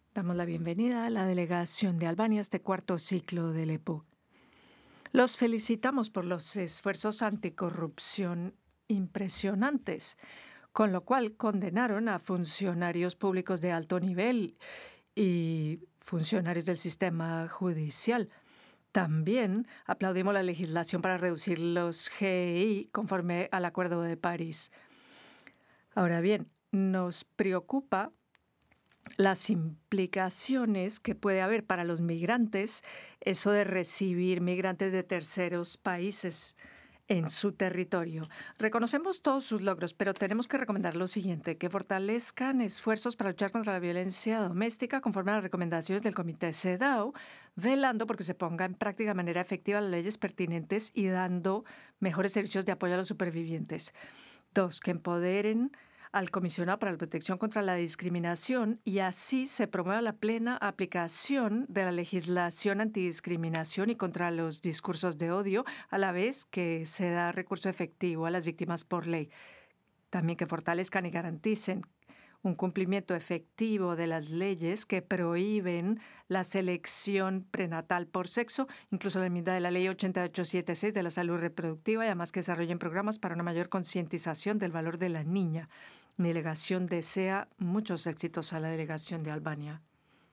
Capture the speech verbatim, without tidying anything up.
Damos la bienvenida a la delegación de Albania a este cuarto ciclo del E P U. Los felicitamos por los esfuerzos anticorrupción impresionantes, con lo cual condenaron a funcionarios públicos de alto nivel y funcionarios del sistema judicial. También aplaudimos la legislación para reducir los G E I conforme al Acuerdo de París. Ahora bien, nos preocupa las implicaciones que puede haber para los migrantes, eso de recibir migrantes de terceros países en su territorio. Reconocemos todos sus logros, pero tenemos que recomendar lo siguiente: que fortalezcan esfuerzos para luchar contra la violencia doméstica conforme a las recomendaciones del Comité CEDAW, velando porque se ponga en práctica de manera efectiva las leyes pertinentes y dando mejores servicios de apoyo a los supervivientes. Dos, que empoderen al Comisionado para la Protección contra la Discriminación y así se promueva la plena aplicación de la legislación antidiscriminación y contra los discursos de odio, a la vez que se da recurso efectivo a las víctimas por ley. También que fortalezcan y garanticen un cumplimiento efectivo de las leyes que prohíben la selección prenatal por sexo, incluso la enmienda de la Ley ochenta y ocho setenta y seis de la salud reproductiva, y además que desarrollen programas para una mayor concientización del valor de la niña. Mi delegación desea muchos éxitos a la delegación de Albania.